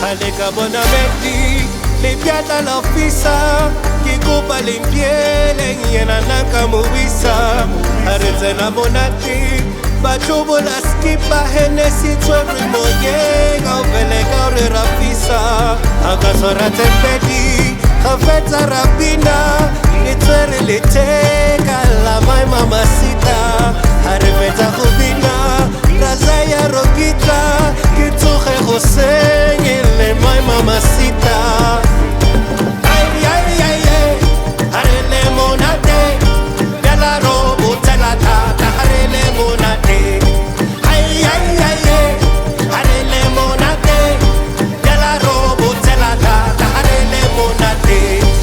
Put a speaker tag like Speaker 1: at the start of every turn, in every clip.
Speaker 1: Aleka bonameti lipiata la ofisa kikupa limpiele yena nanka muwisa aretena bonati bachubo la skipa henesi tweri moye gauvelega ure rafisa akasora tempedi kafeta rapina itweri liteka la my mamacita areveta kubina razaya rokita kituhe hosenge le my mamacita ay ay ay ay arele monate bela robo telata arele monate ay ay ay ay arele monate bela robo telata arele monate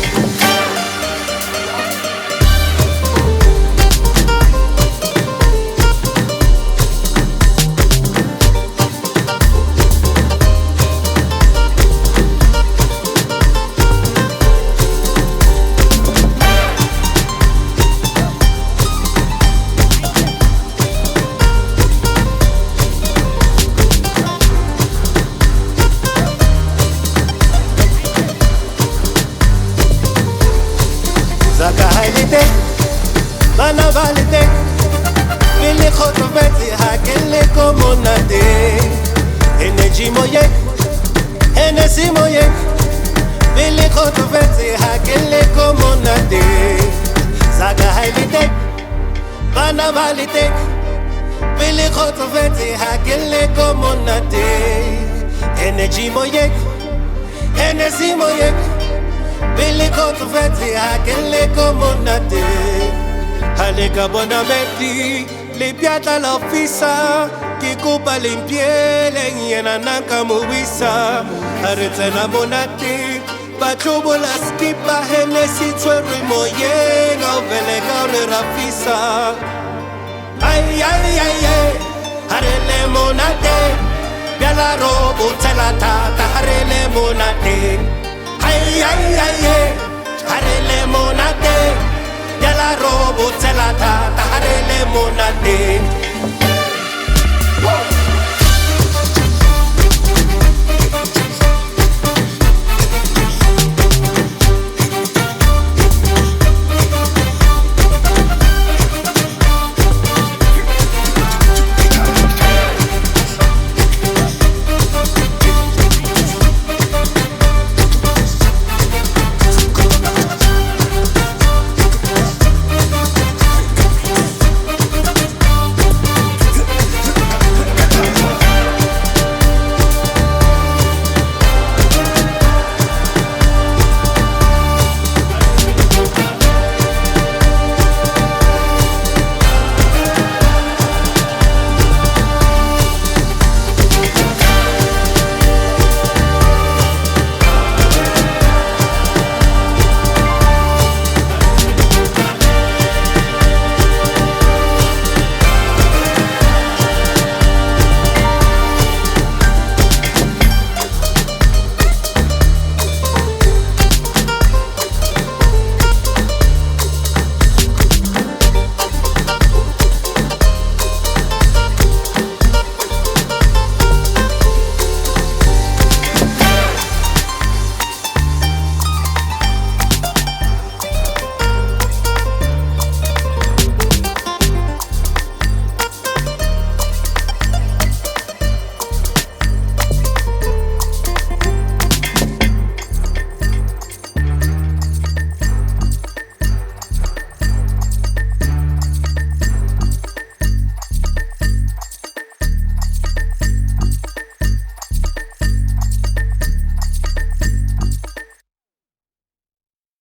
Speaker 1: Zaka halite, bana valite, mili khotobeti hakele komonade. Energy moyek, Hennessy moyek, mili khotobeti hakele komonade. Zaka halite, bana valite, mili khotobeti hakele komonade. Energy moyek, Hennessy moyek. Billy Cotoveti hakele komonate Haleka bonameti lipiata la ofisa kikupa limpiele yena nanka muwisa aretena bonati bachubo la skipa henesi tweri moye gauvelega ure rafisa ay ay ay ay harele monate biala robo telata harele monate ay ay ay ay harele monate yala robo telata harele monate